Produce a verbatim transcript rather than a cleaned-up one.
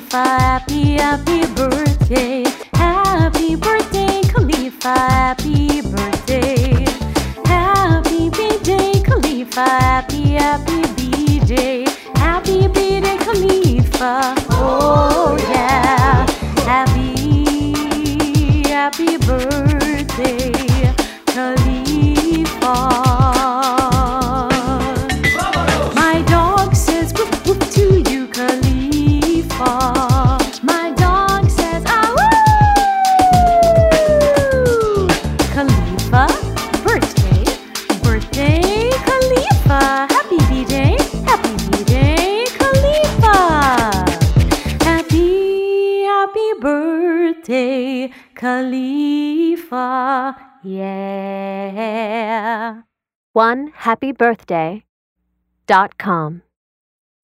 Khalifa. Happy, happy birthday. Happy birthday, Khalifa. Happy birthday. Happy B-Day, Khalifa. Happy, happy B-Day. Happy B-Day, Khalifa. Oh yeah. Happy, happy birthday, Khalifa. My dog says whoop whoop to you, Khalifa. My dog says ah woo. Khalifa, birthday, birthday, Khalifa. Happy B-Day, happy B-Day, Khalifa. Happy, happy birthday, Khalifa. Yeah. one happy birthday dot com